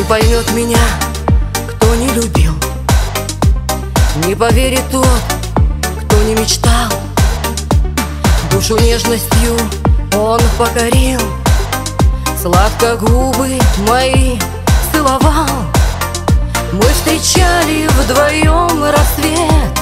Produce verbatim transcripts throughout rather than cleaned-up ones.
Не поймет меня, кто не любил, не поверит тот, кто не мечтал. Душу нежностью он покорил, сладко губы мои целовал. Мы встречали вдвоем рассвет,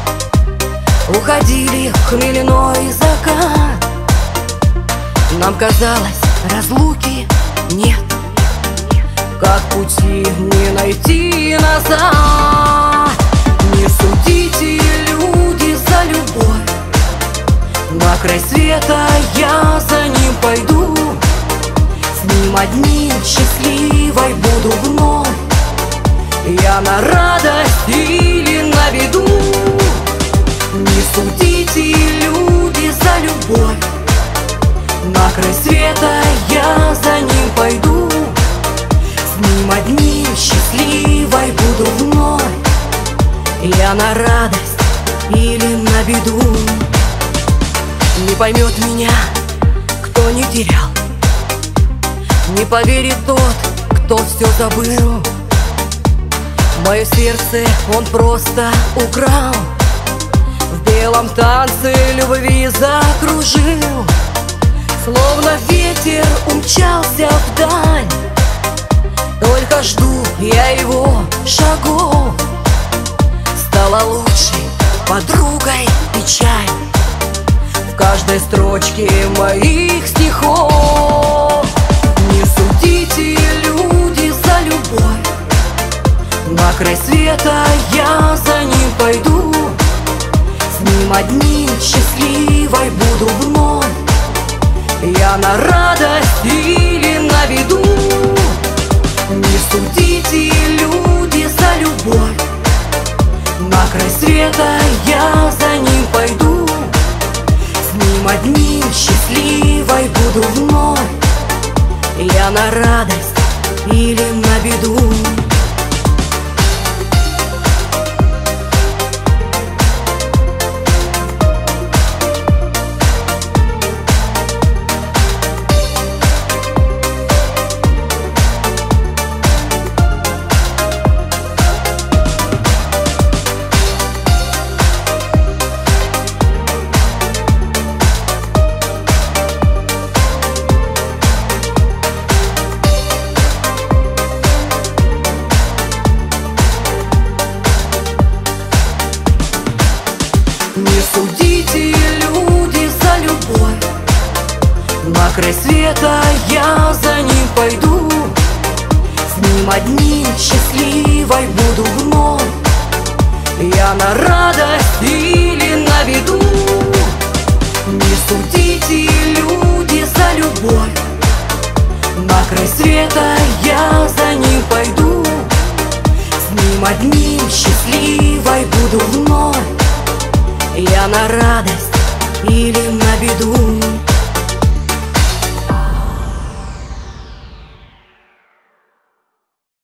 уходили в хмельной закат. Нам казалось, разлуки нет, как пути не найти назад. Не судите, люди, за любовь, на край света я за ним пойду. С ним одним счастливой буду вновь, я на радость или на беду. Не судите, люди, за любовь, на край света я за ним пойду. С ним одним счастливой буду вновь, я на радость или на беду. Не поймет меня, кто не терял, не поверит тот, кто все забыл. Мое сердце он просто украл, в белом танце любви закружил. Словно ветер умчался вдаль, только жду я его шагов. Стала лучшей подругой печаль в каждой строчке моих стихов. Не судите, люди, за любовь, на край света я за ним пойду. С ним одним счастливой буду вновь, я на радость или на беду. Не судите, люди, за любовь, на край света я за ним пойду. С ним одним счастливой буду вновь, я на радость или на беду. Не судите, люди, за любовь, на край света я за ним пойду. С ним одним счастливой буду вновь, я на радость или на беду. Не судите, люди, за любовь, на край света я за ним пойду. С ним одним счастливой буду вновь, я на радость или на беду.